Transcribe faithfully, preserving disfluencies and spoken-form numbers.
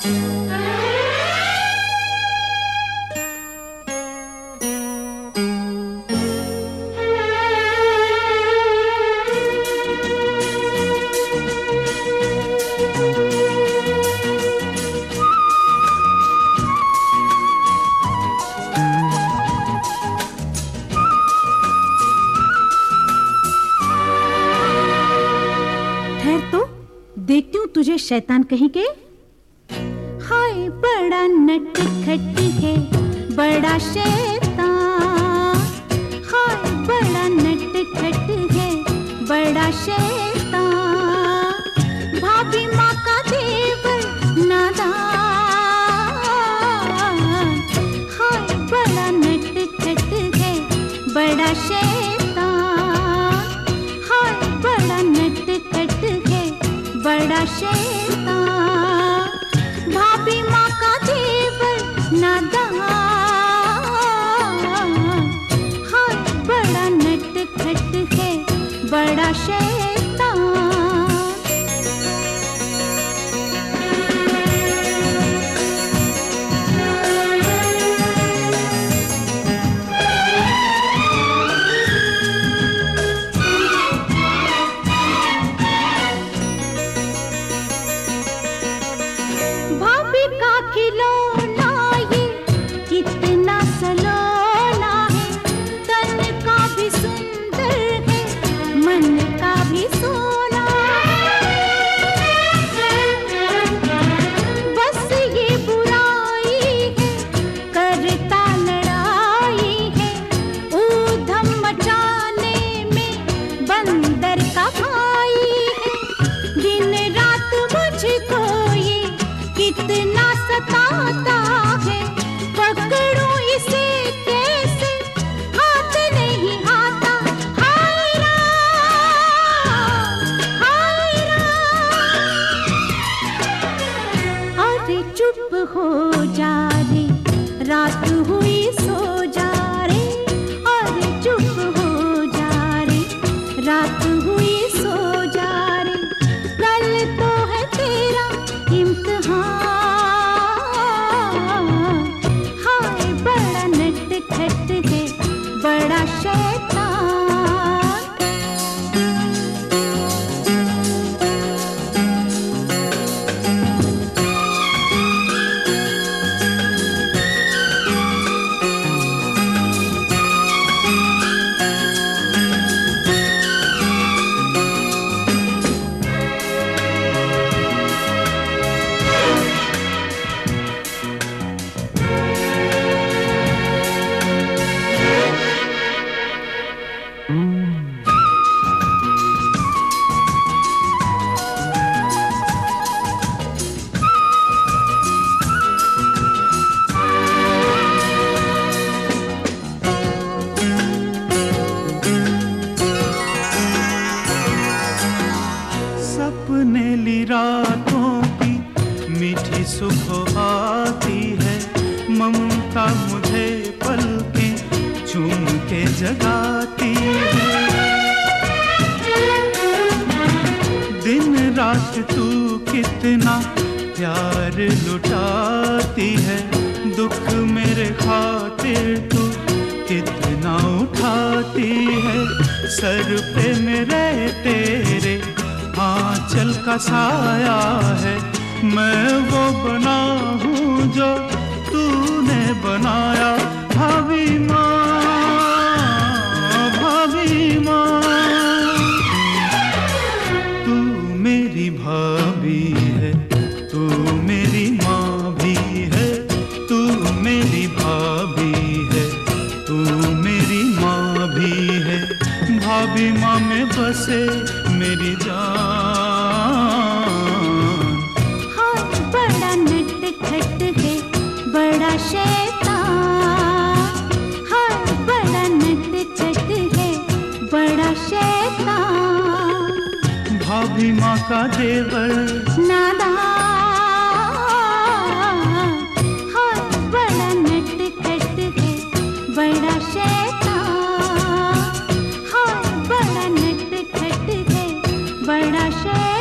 देखती हूँ तुझे शैतान कहीं के। हाय बड़ा नटखट है बड़ा शैतान, हाय बड़ा नटखट है बड़ा शैतान, भाभी माँ का देवर नादान, हाय बड़ा नटखट है बड़ा शैतान, हाय बड़ा नटखट है बड़ा शैतान, भाभी माँ का देवर नादान, हाय बड़ा नटखट है बड़ा शैतान। भाभी का खिलौना ये कितना सलोना है, तन का भी सुंदर है मन का भी सोना, बस ये बुराई है करता लड़ाई है, ऊधम मचाने में बंदर का भाई है, दिन रात मुझको ये कितना सताता है, पकड़ूं इसे कैसे हाथ नहीं आता, हाय राम हाय राम। अरे चुप हो जा रे रात हुई सो जा रे, अरे चुप हो जा रे रात हुई सो जा रे, कल तो है तेरा इम्तिहान, हाय बड़ा नटखट है बड़ा शैतान। सपने ली रातों की मीठी सुबह आती है, ममता मुझे पलकें चूम के जगाती है, दिन रात तू कितना प्यार लुटाती है, दुख मेरे खातिर तू कितना उठाती है, सर पे मेरे तेरे आंचल का साया है, मैं वो बना हूँ जो तूने बनाया, भाभी माँ भाभी माँ, तू मेरी भाभी है, तू मेरी माँ भी है, तू मेरी भाभी है, तू मेरी माँ भी है, भाभी माँ में बसे मेरी जान, हाय बड़ा नटखट है बड़ा शैतान, हाय बड़ा नटखट है बड़ा शैतान, भाभी माँ का देवर नादान, हाय बड़ा नटखट है बड़ा शैतान, हाय बड़ा नटखट है बड़ा शैतान।